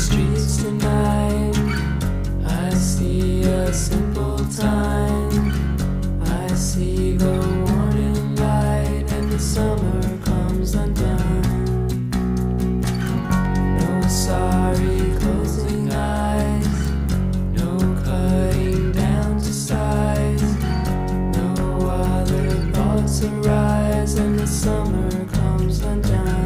streets tonight. I see a simple time. I see the warning light, and the summer comes undone. No sorry closing eyes, no cutting down to size. No other thoughts arise, and the summer comes undone.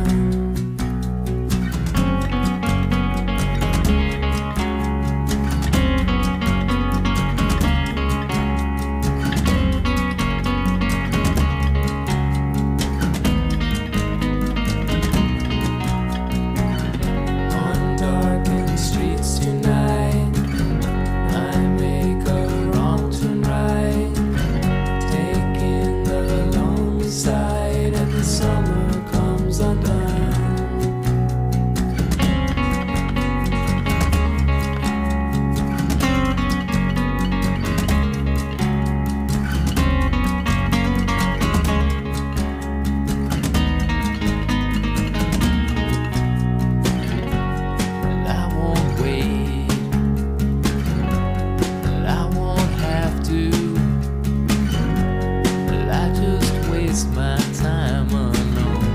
My time alone.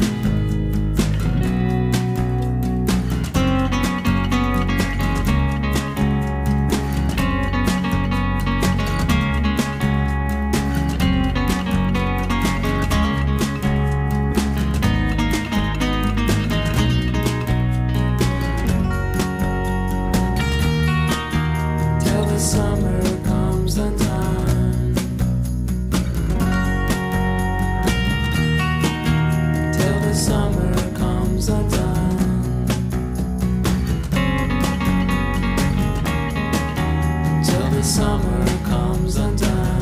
Till the summer comes undone. Summer comes undone. Till the summer comes undone.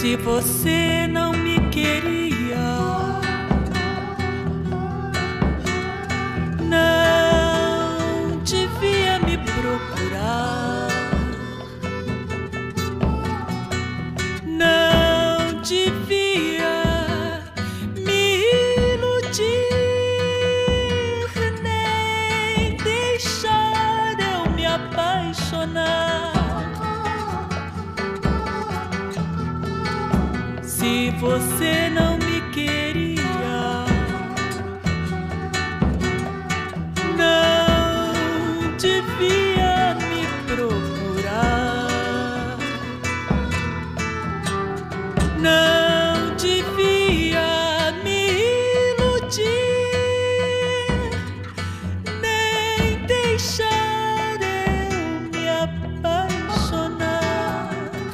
Se você não me queria, não devia me procurar, não devia me iludir, nem deixar eu me apaixonar. Se você não me queria, não devia me procurar, não devia me iludir, nem deixar eu me apaixonar.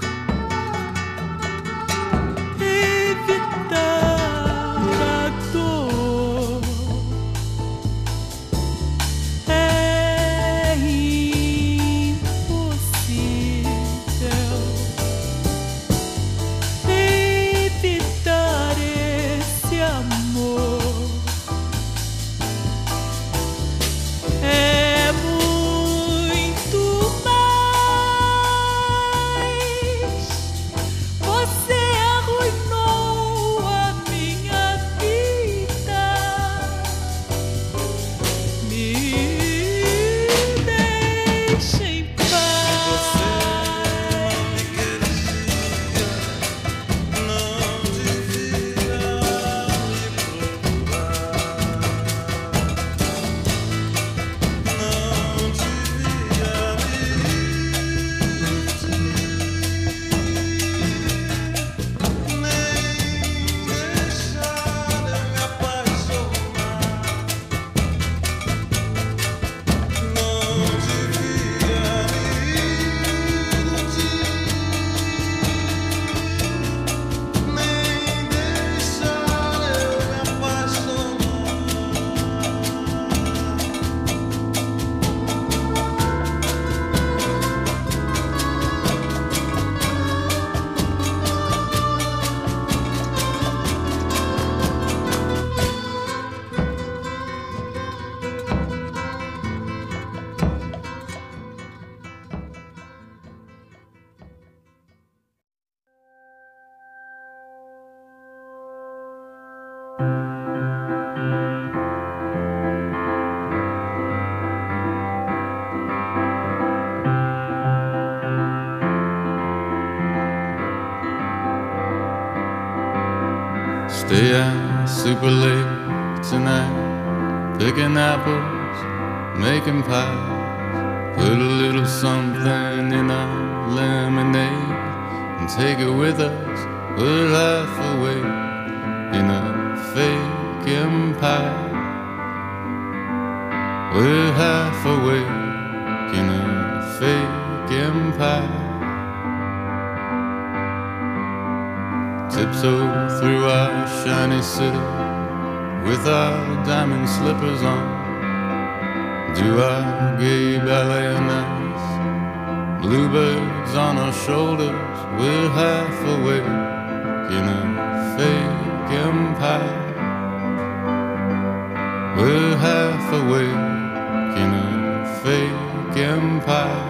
Stay out super late tonight, picking apples, making pies. Put a little something in our lemonade and take it with us. We're half awake in a fake empire. We're half awake in a fake empire. Tiptoe through our shiny city with our diamond slippers on. Do our gay ballet nights, bluebirds on our shoulders. We're half awake in a fake empire. We're half awake in a fake empire.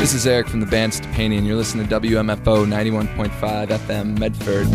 This is Eric from the band Stepani, and you're listening to WMFO 91.5 FM Medford.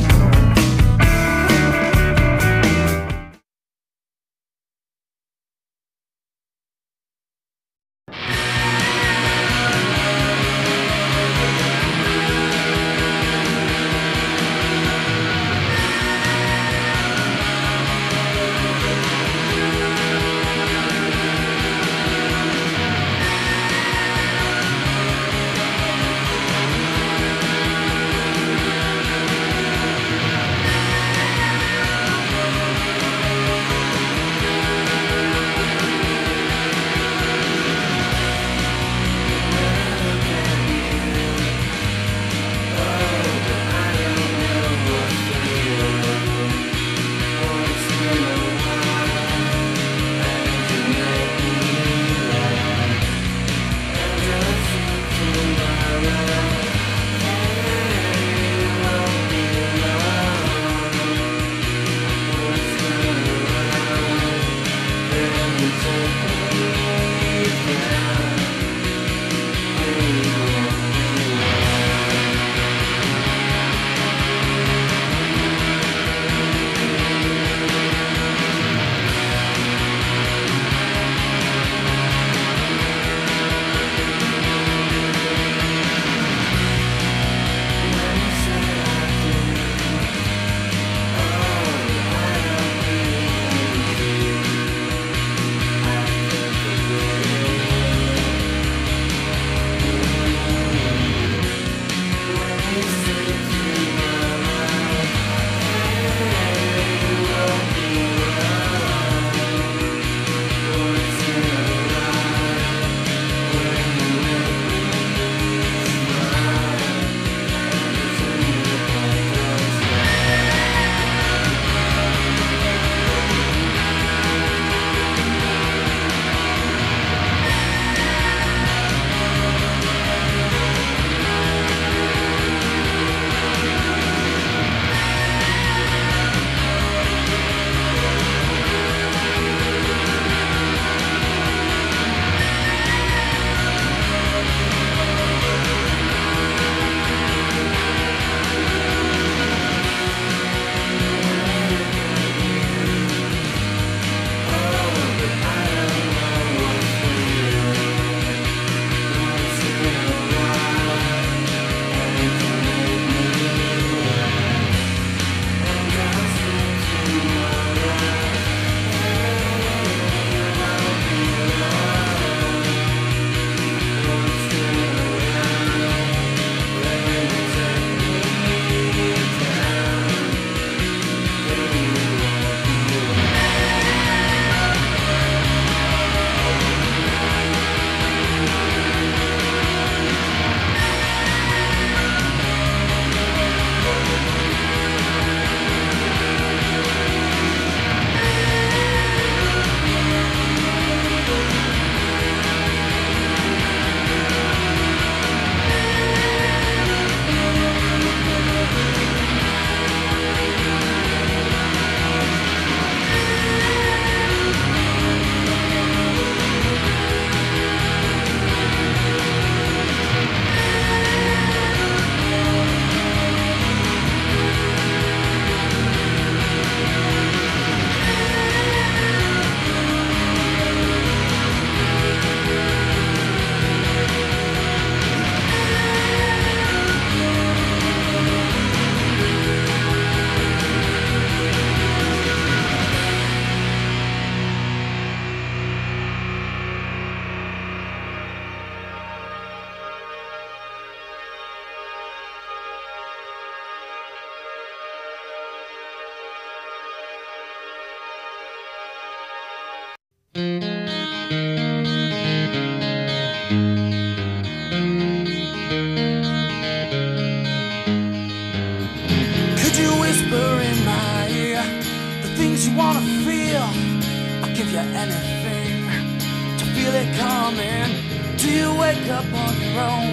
give you anything to feel it coming. Do you wake up on your own?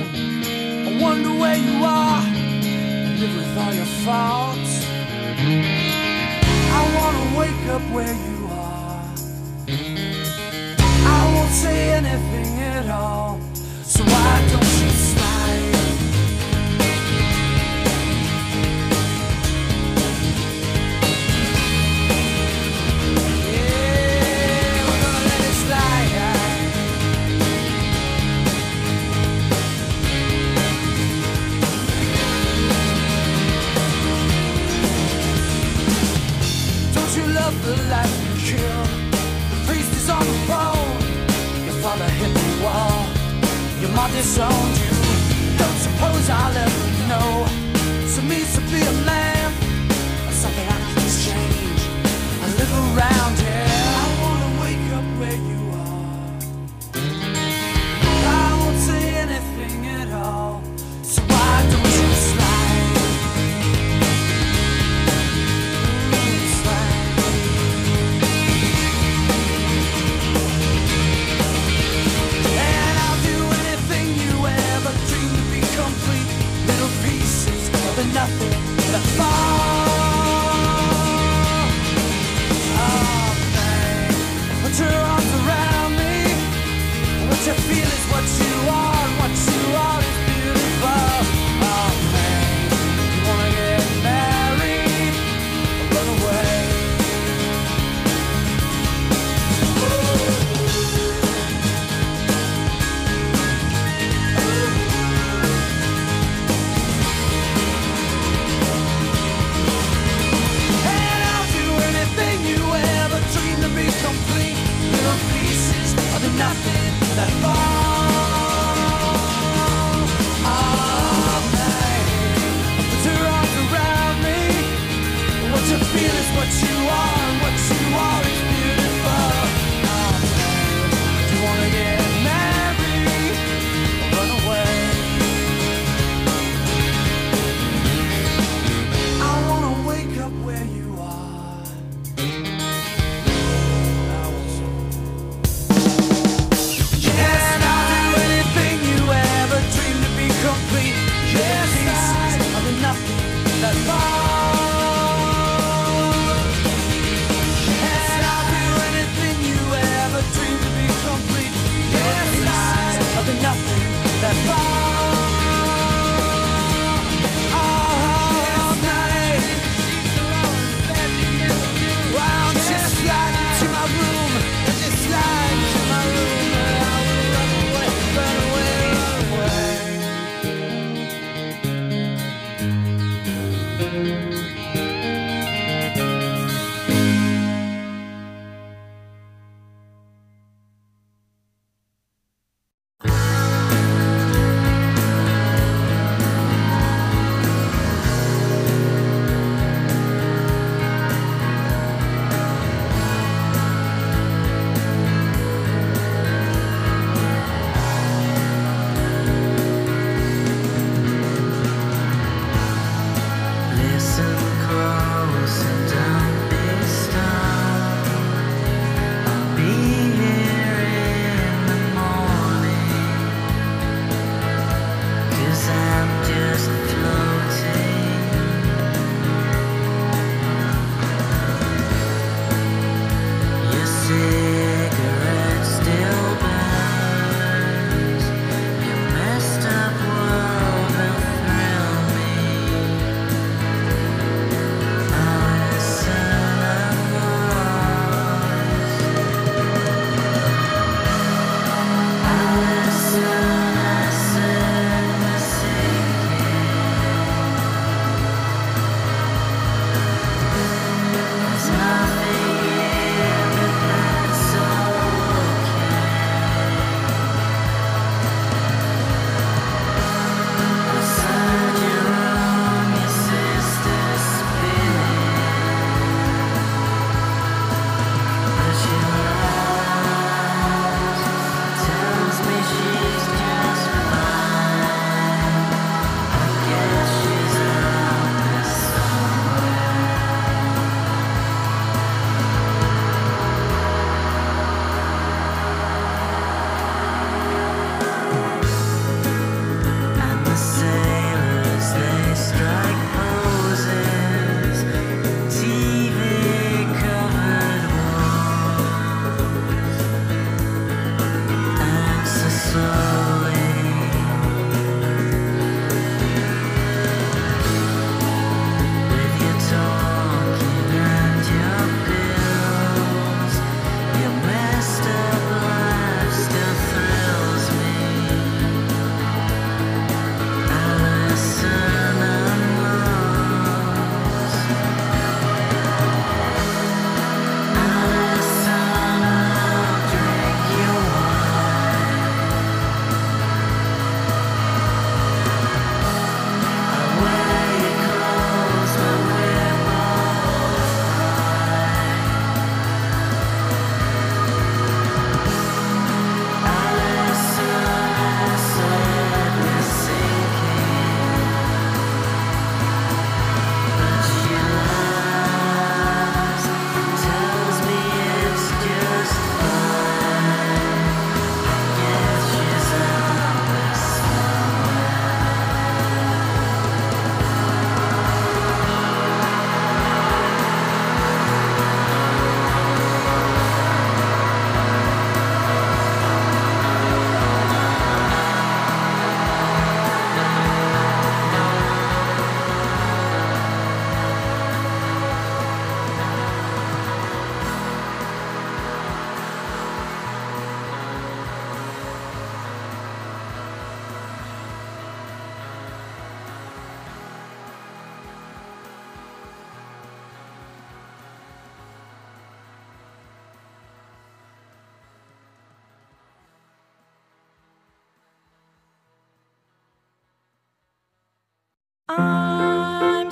I wonder where you are and live with all your faults. I wanna wake up where you are. I won't say anything at all, so why don't you you love the life you killed. The priest is on the phone. Your father hit the wall. Your mom disowned you. Don't suppose I'll ever know. So means to be a man, or something I can exchange. I live around here. I wanna wake up where you are. I won't say anything at all. So why don't you slide? Slide. And I'll do anything you ever dreamed to be complete. Little pieces of the nothing that fall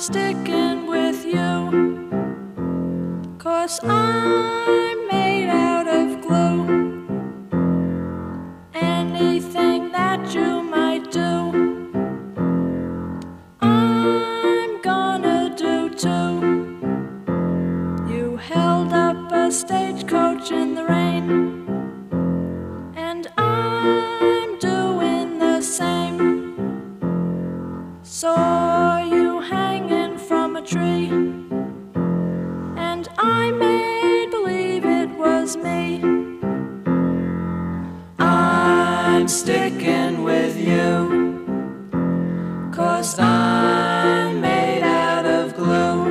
sticking with you, 'cause I'm made out of glue. Anything that you might do, I'm gonna do too. You held up a stagecoach in the rain, and I'm doing the same. Saw you hanging from a tree, and I made believe it was me. I'm sticking with you, 'cause I'm made out of glue.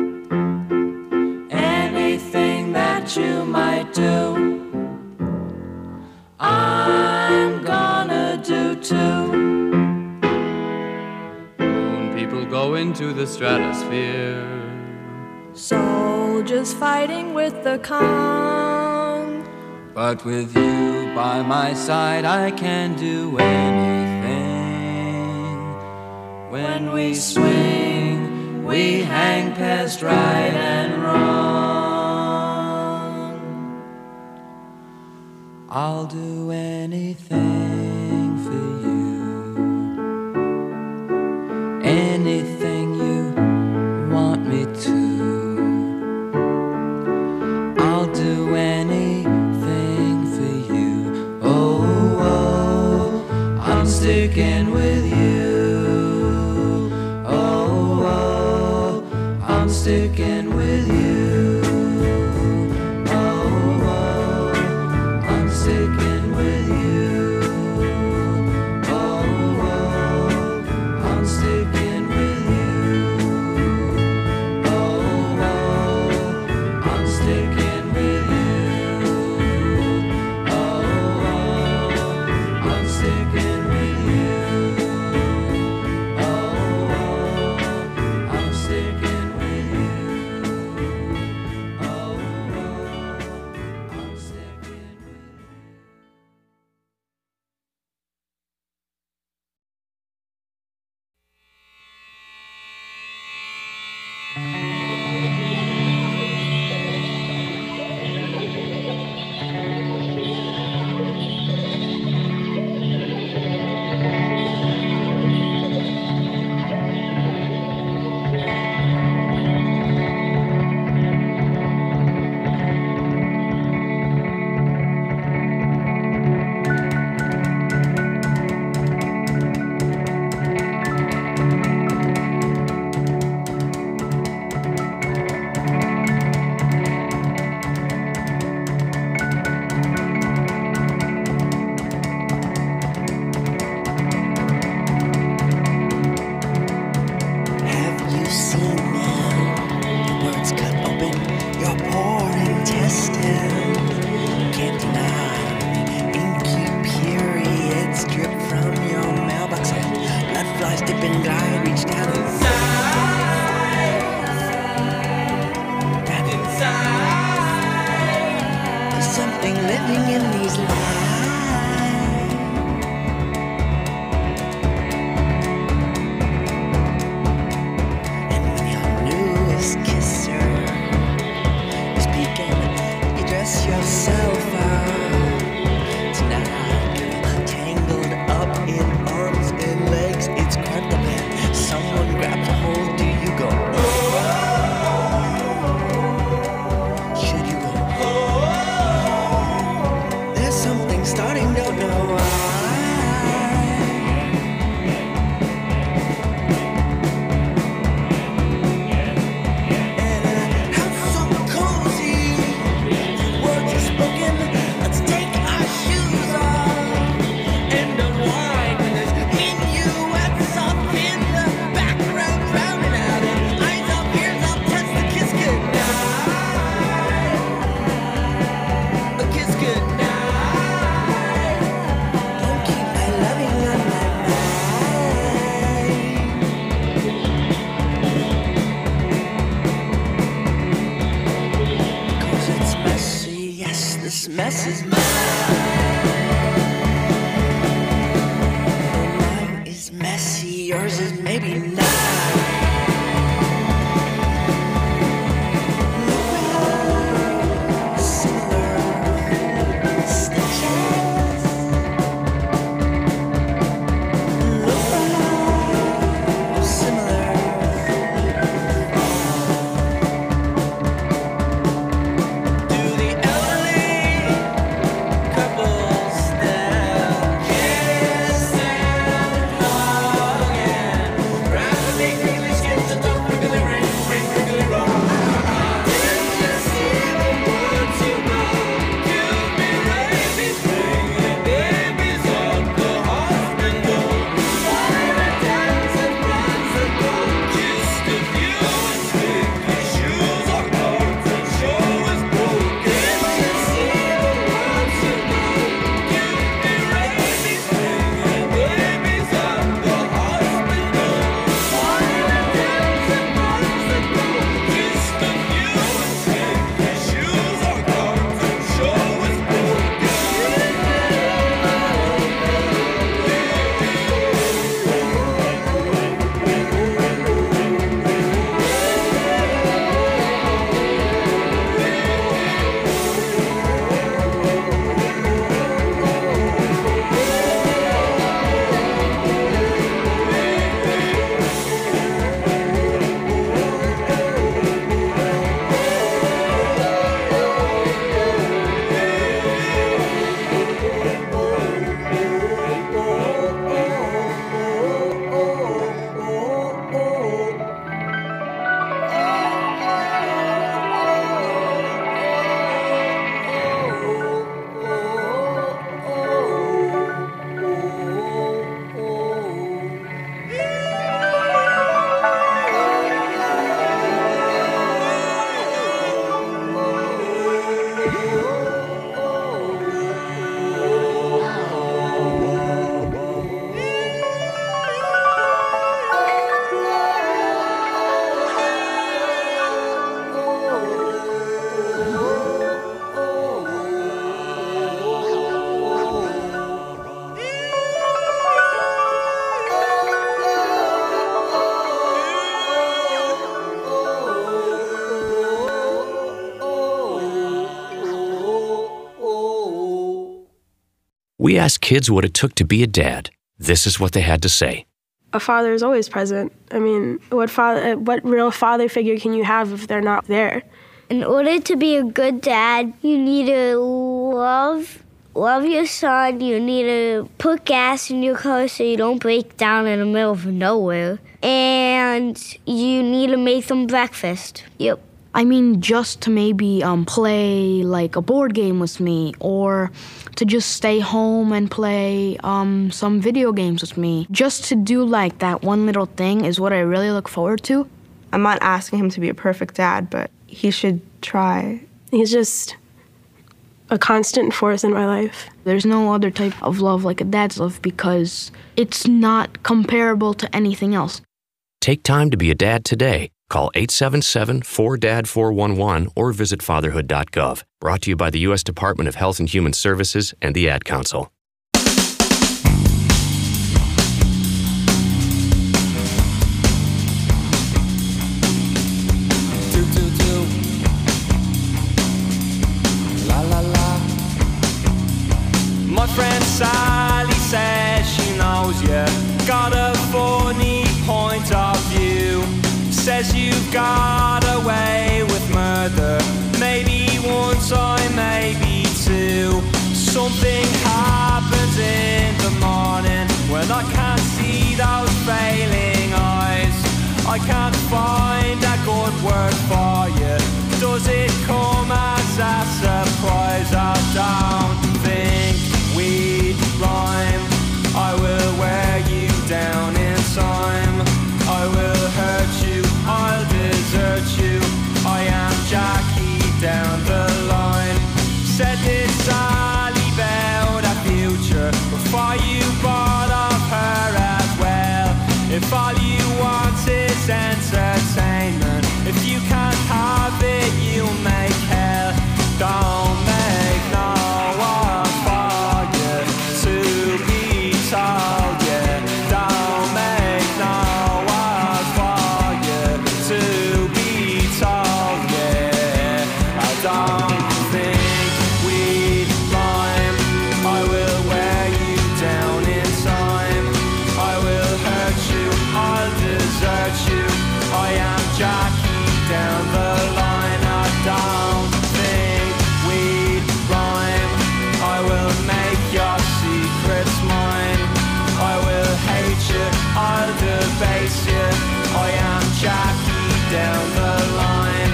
Anything that you might do, I'm gonna do too. When people go into the stratosphere, Soldiers fighting with the Kong. But with you by my side, I can do anything. When we swing, we hang past right and wrong. I'll do anything for you, anything you want me to. I'll do anything for you. Oh, oh, I'm sticking with you. Oh, oh, I'm sticking with you. Oh, oh, I'm sticking with you. Oh, oh, I'm sticking with you. Oh, oh, I'm sticking with you. Oh, oh, I'm sticking with you. Oh, oh, I'm sticking with you. Oh, oh, I'm sticking with you. Have you seen now? The words cut open your poor intestine. Can't deny the inky periods drip from your mailbox and blood flies dip and glide. Reach down inside. And inside, there's something living in these lines. And when your newest kisser is peeking, you dress yourself out. Tonight, girl, tangled up in arms and legs, it's crept up and someone grabs a hold. Do you go, oh? Should you go, oh? There's something starting, don't know why. And a house so cozy, words are spoken. Let's take our shoes off and unwind. There's minuets up in the background, drowning out in eyes up, ears up, touch the kiss goodnight. A kiss goodnight. Don't keep my loving on my mind. 'Cause it's messy, yes, this mess is mine. Mine is messy, yours is maybe not. We asked kids what it took to be a dad. This is what they had to say. A father is always present. I mean, what real father figure can you have if they're not there? In order to be a good dad, you need to love your son. You need to put gas in your car so you don't break down in the middle of nowhere. And you need to make them breakfast. Yep. I mean, just to maybe play like a board game with me, or to just stay home and play some video games with me. Just to do like that one little thing is what I really look forward to. I'm not asking him to be a perfect dad, but he should try. He's just a constant force in my life. There's no other type of love like a dad's love because it's not comparable to anything else. Take time to be a dad today. Call 877-4DAD-411 or visit fatherhood.gov. Brought to you by the U.S. Department of Health and Human Services and the Ad Council. La la la. My friend Sally says she knows you got a funny point of view. Says you've got away with murder. Maybe one time, maybe two. Something happens in the morning when I can't see those failing eyes. I can't find a good word for you. Does it come as a surprise? I don't think we'd rhyme. I will wear you down in time. I will hurt you, I'll desert you. I am Jackie down the line. Said this Sally about a future before you bought of her as well. If all you want is entertainment, if you can't have it, you'll make hell. Don't make no one for you to be told, yeah. Don't make no one for you to be told, yeah. I don't think we'd rhyme. I will wear you down in time. I will hurt you, I'll desert you. I am Jackie down the line. I don't think we'd rhyme. I will make your secrets mine. I will hate you, I'll debase you. I am Jackie down the line.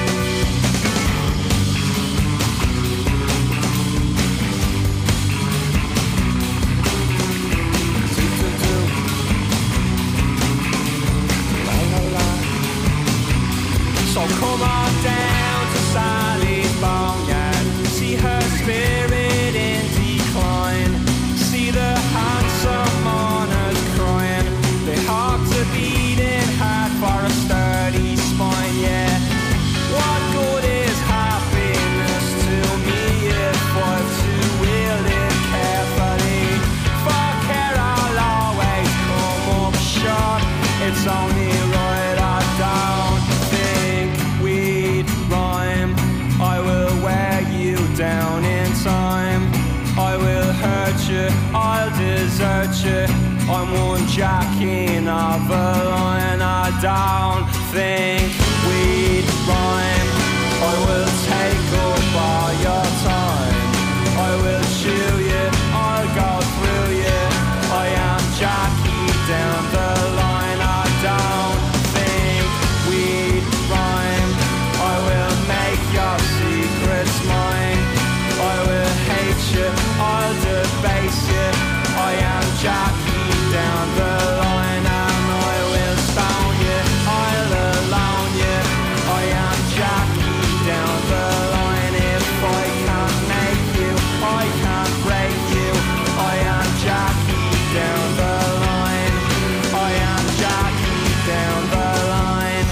So come on down to Sally's Boneyard. See her spirit in decline. See the handsome mourners crying. They hope to beating hard for a sturdy spine, yeah. What good is happiness to me if I'm to wield it carefully? For care I'll always come up short. It's only right I don't think we'd rhyme. I will wear you down in time. I will hurt you, I'll desert you. I'm one Jackie of a line. I don't think we'd rhyme. I will take up all your time. I will chew you, I'll go through you. I am Jackie down the line. I don't think we'd rhyme. I will make your secrets mine. I will hate you, I'll debase you. I am Jackie down the line. And I will stone you, I'll alone you. I am Jackie down the line. If I can't make you, I can't break you. I am Jackie down the line. I am Jackie down the line.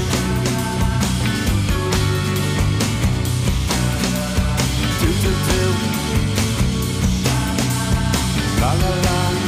Do do do. La la la.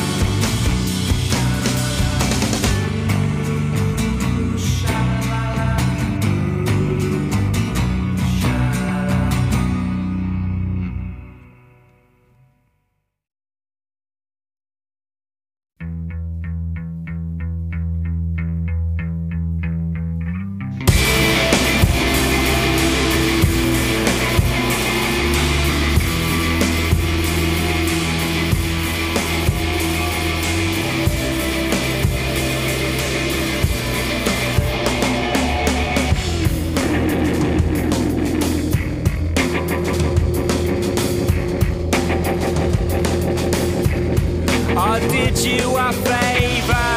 you a favor.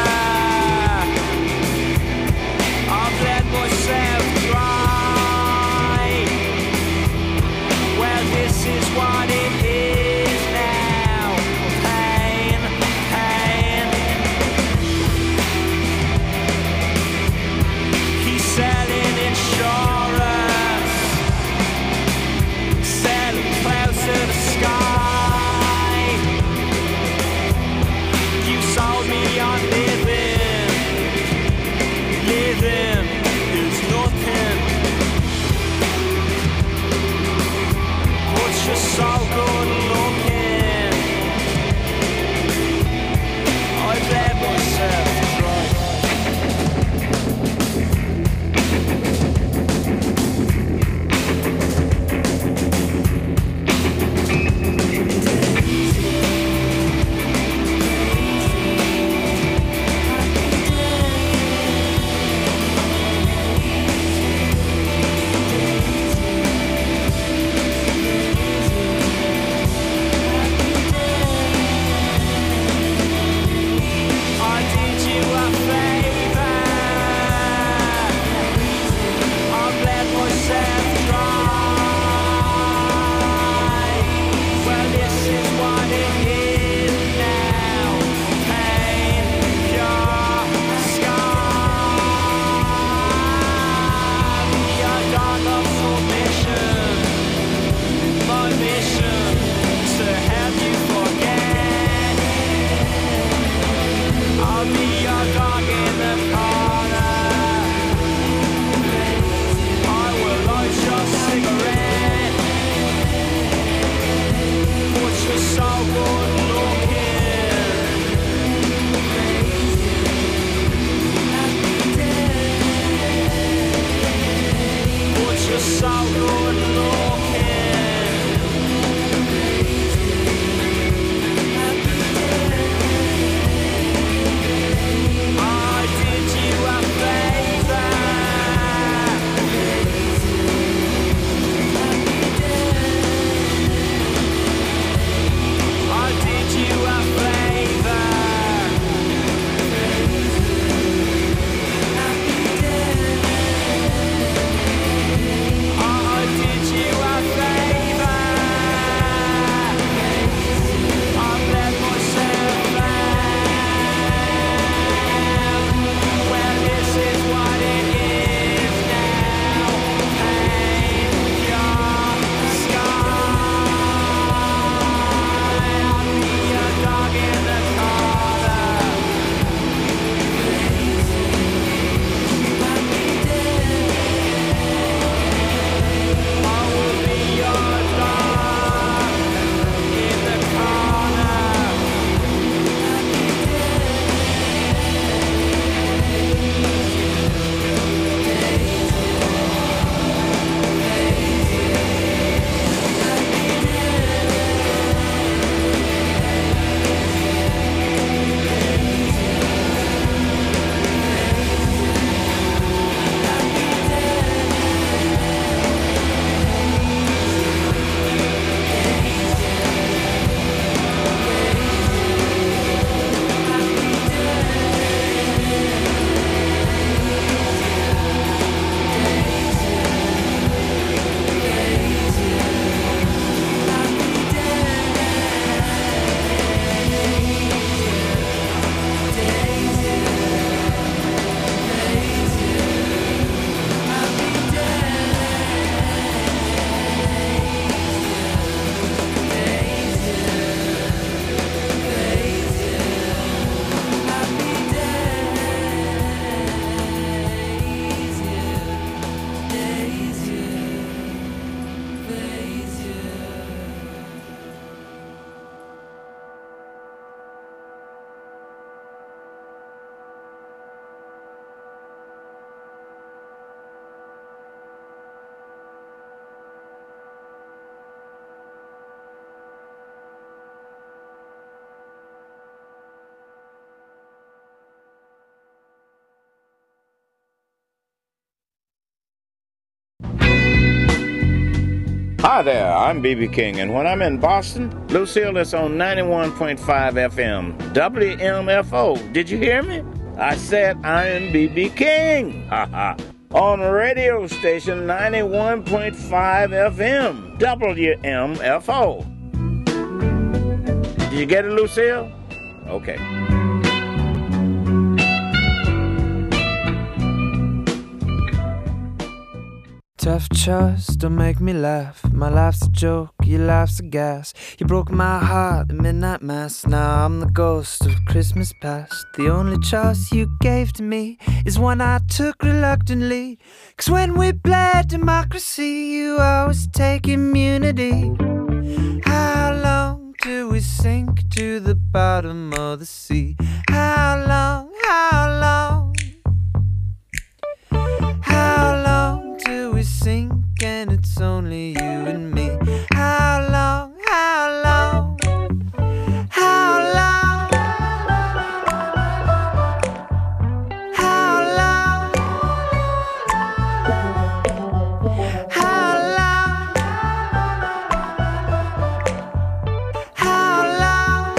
I've let myself dry. Well, this is what it is now. Pain, pain. He's selling insurance, selling clouds to the sky. You sold me on living, living is nothing. But you're so good looking. I've let myself dry. Hi there, I'm B.B. King, and when I'm in Boston, Lucille is on 91.5 FM, WMFO. Did you hear me? I said I am B.B. King. Ha ha. On radio station 91.5 FM, WMFO. Did you get it, Lucille? Okay. Tough choice, don't make me laugh. My life's a joke, your life's a gas. You broke my heart at midnight mass. Now I'm the ghost of Christmas past. The only choice you gave to me is one I took reluctantly. 'Cause when we played democracy, you always take immunity. How long do we sink to the bottom of the sea? How long, how long? How long do we sink and it's only you and me? How long, how long? How long? How long? How long? How long?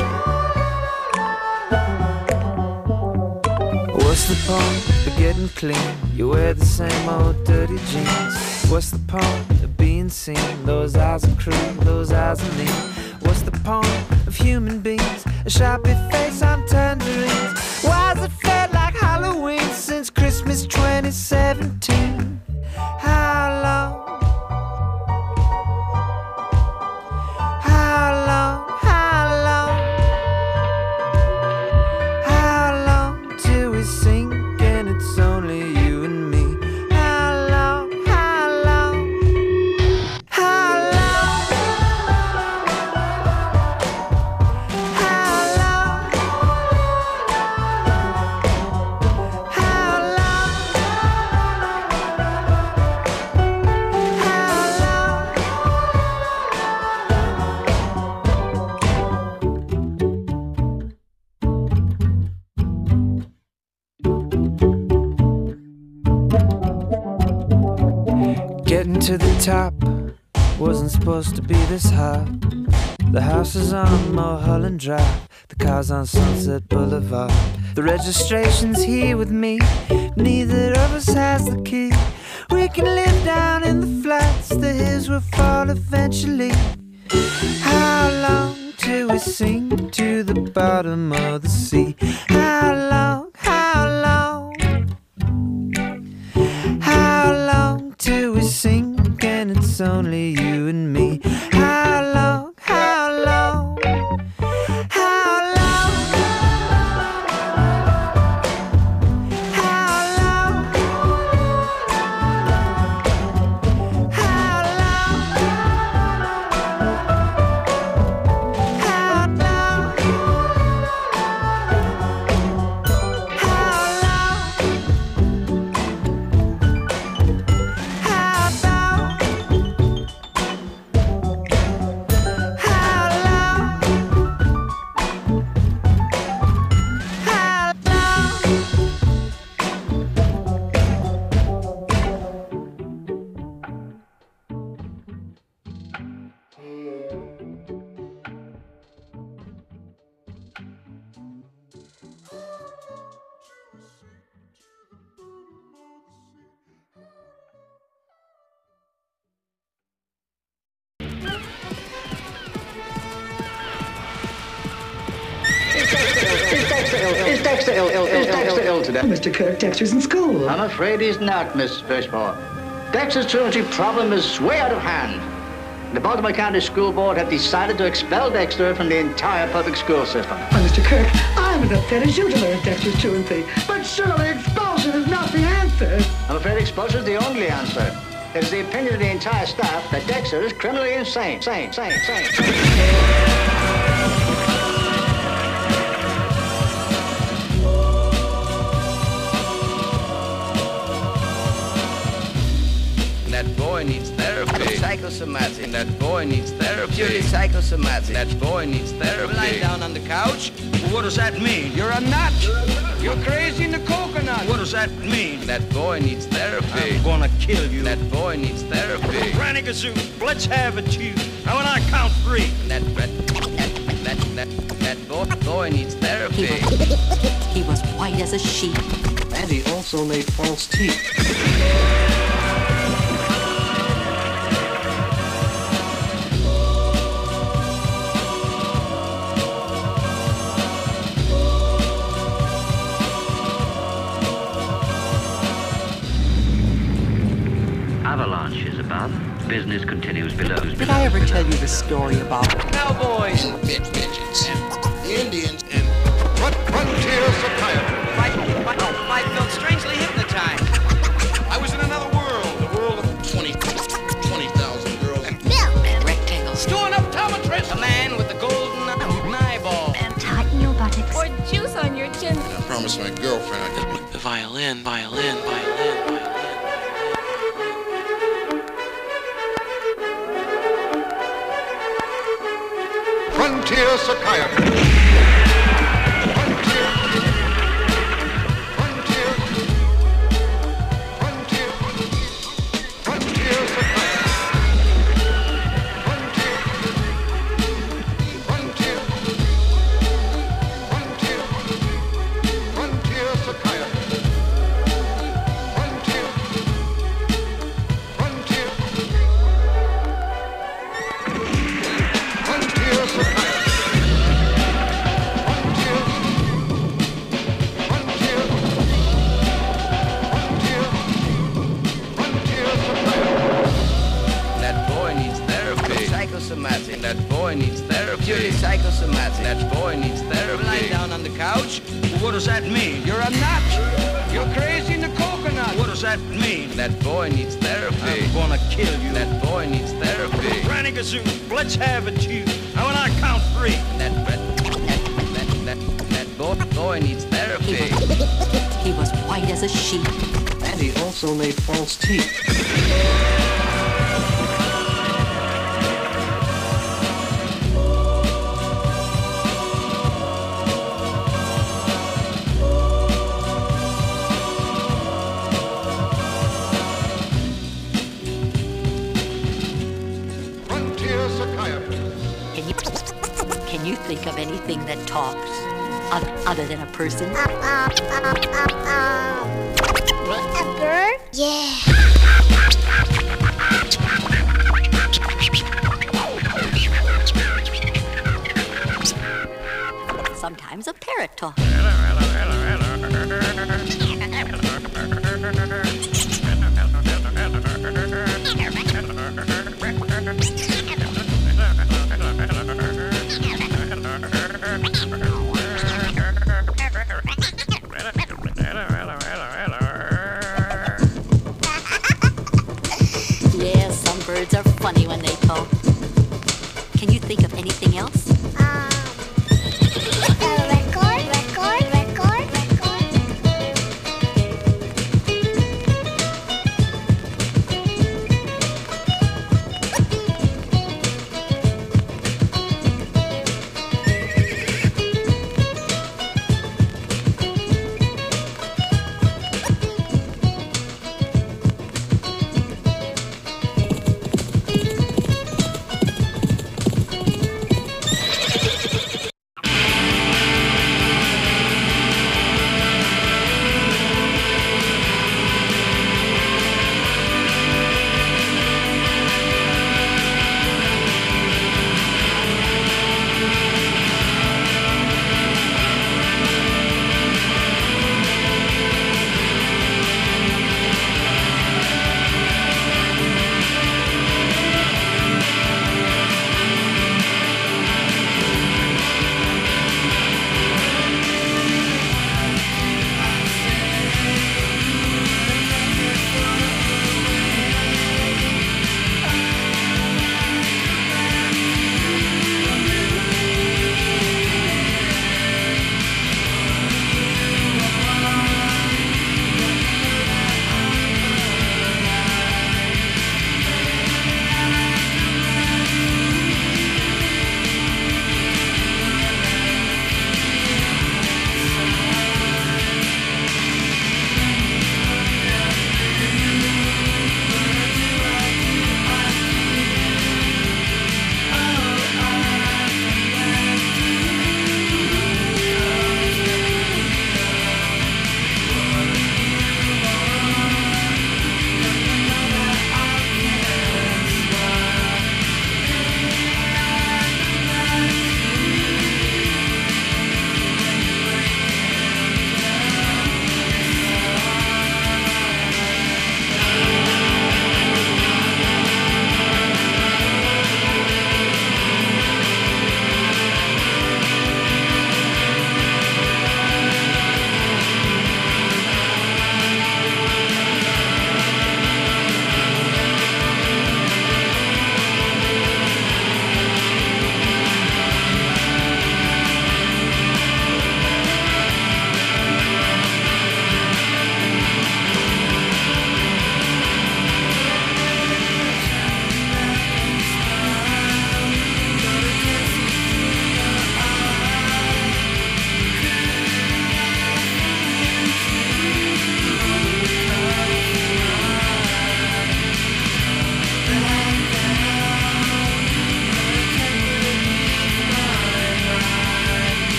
What's the point of getting clean? You wear the same old dirty jeans. What's the point of being seen? Those eyes are cruel, those eyes are mean. What's the point of human beings? A sharpie face on tangerines. Why's it felt like Halloween since Christmas 2017? How long? How long? How long? How long till we sink and it's only you and me? How long? How long? How long? How long? How long? Getting to the top wasn't supposed to be this hard. The house is on Mulholland Drive, the car's on Sunset Boulevard. The registration's here with me, neither of us has the key. We can live down in the flats, the hills will fall eventually. How long till we sink to the bottom of the sea? How long, how long? How long till we sink and it's only you and me? How long, how long? How long? How long? How long? How long? Is Dexter ill today? Mr. Kirk, Dexter's in school. I'm afraid he's not, Miss Fishmore. Dexter's truancy problem is way out of hand. The Baltimore County School Board have decided to expel Dexter from the entire public school system. Mr. Kirk, I'm as upset as you to learn Dexter's truancy. But surely expulsion is not the answer. I'm afraid expulsion is the only answer. It is the opinion of the entire staff that Dexter is criminally insane. That boy needs therapy. psychosomatic. That boy needs therapy. Purely psychosomatic. That boy needs therapy. Lie down on the couch. What does that mean? You're a nut. You're crazy in the coconut. What does that mean? That boy needs therapy. I'm gonna kill you. That boy needs therapy. Granny Gazoo, let's have it, Chief. Now when I count 3. That boy needs therapy. He was white as a sheet. And he also made false teeth. Avalanche is above. Business continues below. Did I ever tell you the story about cowboys and midgets and Indians and frontier psychiatry? I felt strangely hypnotized. I was in another world, the world of 20,000 girls and rectangles. Doing optometrist. A man with the golden eyeball. And tighten your buttocks. Or juice on your chin. I promised my girlfriend I'd the violin. Frontier psychiatry. Psychosomatic. That boy needs therapy. Purely psychosomatic. That boy needs therapy. Lie down on the couch. What does that mean? You're a nut. You're crazy in the coconut. What does that mean? That boy needs therapy. I'm gonna kill you. That boy needs therapy. Granny Gazoo, let's have it, Chief. Now when I count 3. That boy needs therapy. He was white as a sheet. And he also made false teeth. Can you think of anything that talks other than a person? A bird? Yeah. Sometimes a parrot talks. Yeah, some birds are funny when they talk. Can you think of anything else?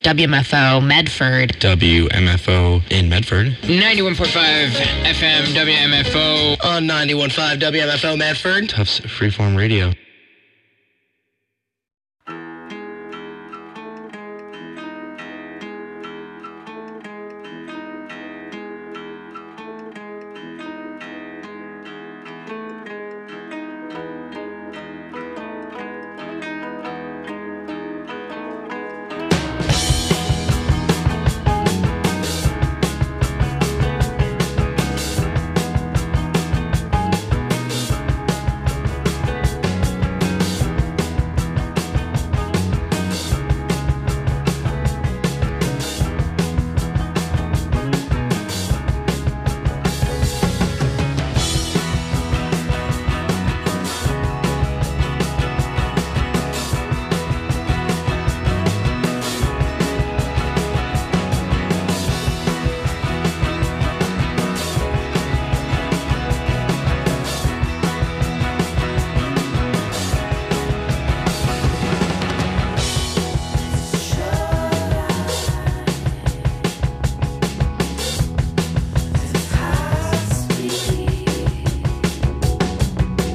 WMFO Medford. WMFO in Medford. 91.5 FM WMFO. On 91.5 WMFO Medford. Tufts Freeform Radio.